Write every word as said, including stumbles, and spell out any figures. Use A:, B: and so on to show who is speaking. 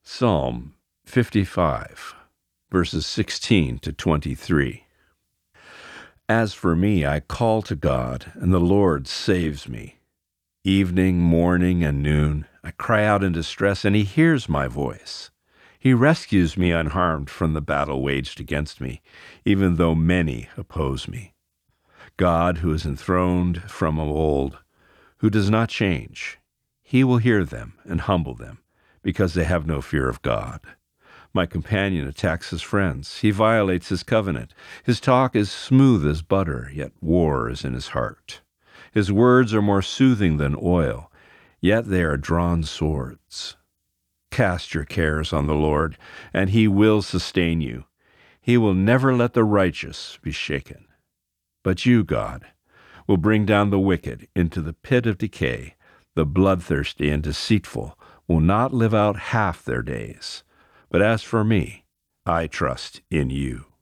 A: Psalm fifty-five, verses sixteen to twenty-three. As for me, I call to God, and the Lord saves me. Evening, morning, and noon, I cry out in distress, and he hears my voice. He rescues me unharmed from the battle waged against me, even though many oppose me. God, who is enthroned from of old, who does not change, he will hear them and humble them, because they have no fear of God. My companion attacks his friends. He violates his covenant. His talk is smooth as butter, yet war is in his heart. His words are more soothing than oil, yet they are drawn swords. Cast your cares on the Lord, and he will sustain you. He will never let the righteous be shaken. But you, God, will bring down the wicked into the pit of decay. The bloodthirsty and deceitful will not live out half their days. But as for me, I trust in you.